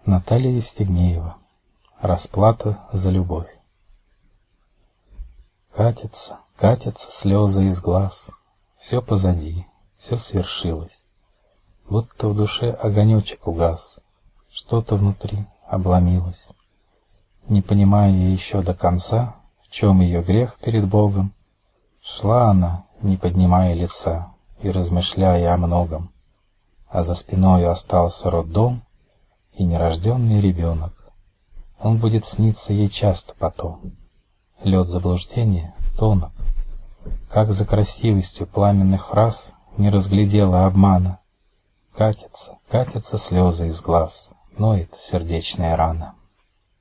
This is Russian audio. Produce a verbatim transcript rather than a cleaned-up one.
Наталья Евстигнеева. Расплата за любовь. Катятся, катятся слезы из глаз. Все позади, все свершилось. Будто в душе огонечек угас, что-то внутри обломилось. Не понимая еще до конца, в чем ее грех перед Богом, шла она, не поднимая лица и размышляя о многом. А за спиной остался роддом и нерожденный ребенок. Он будет сниться ей часто потом. Лед заблуждения тонок. Как за красивостью пламенных фраз не разглядела обмана. Катятся, катятся слезы из глаз, ноет сердечная рана.